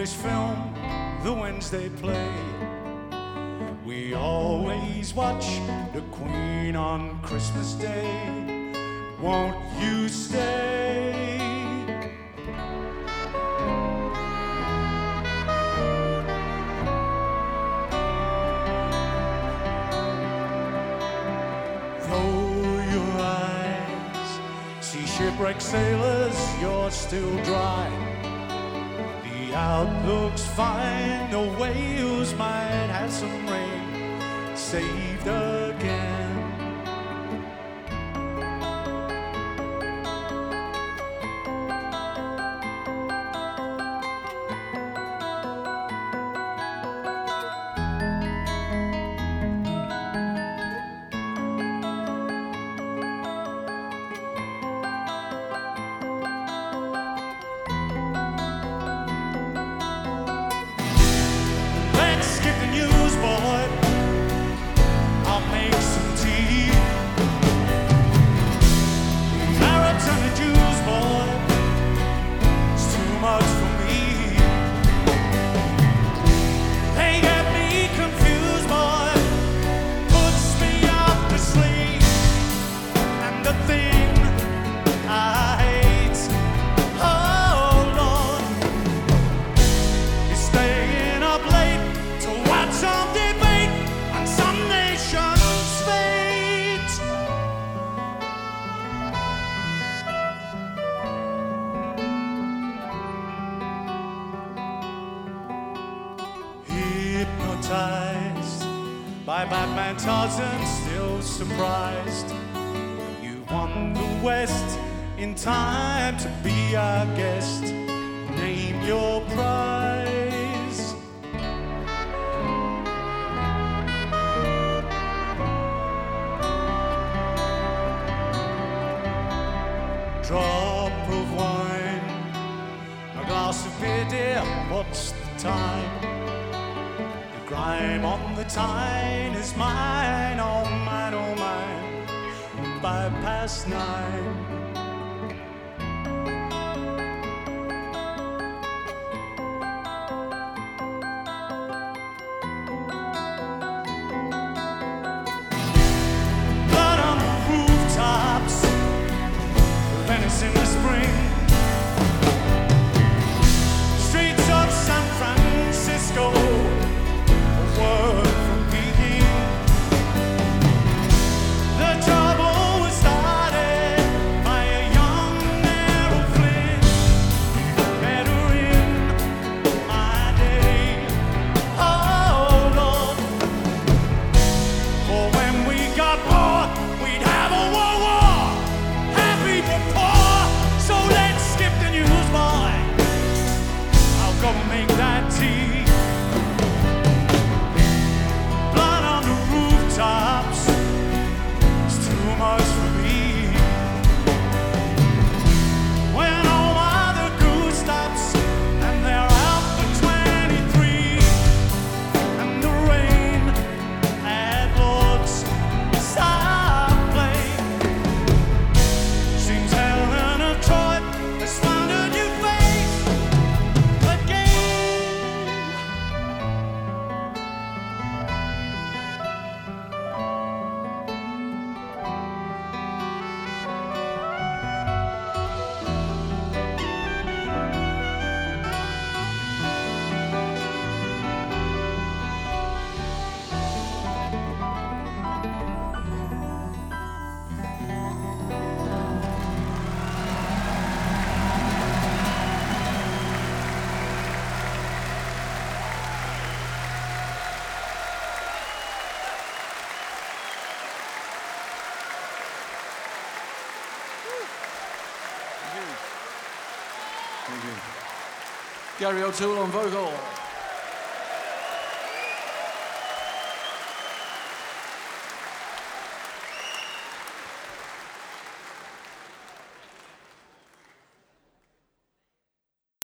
English film, the Wednesday play. We always watch the Queen on Christmas Day. Won't you stay? Though your eyes see shipwrecked sailors, you're still dry. The outlook's fine, the whales might have some rain, saved again. Hypnotized by Batman, Tarzan, still surprised. You won the West in time to be our guest. Name your prize. Drop of wine, a glass of beer, dear, what's the time? Grime on the Tyne is mine, oh mine, oh mine, 9:05. Blood on the rooftops, Venice in the spring, streets of San Francisco. Word from Peking. The trouble was started by a young Errol Flynn, better in my day. Oh Lord, for when we got bored, we'd have a war. Happy but poor, so let's skip the news, boy. I'll go make that tea. It's too much for me. When all other crew stops and they're out for 23, and the rain at Lord's stop playing, seems Helen of Troy has found a new face again. Gary O'Toole on vocal.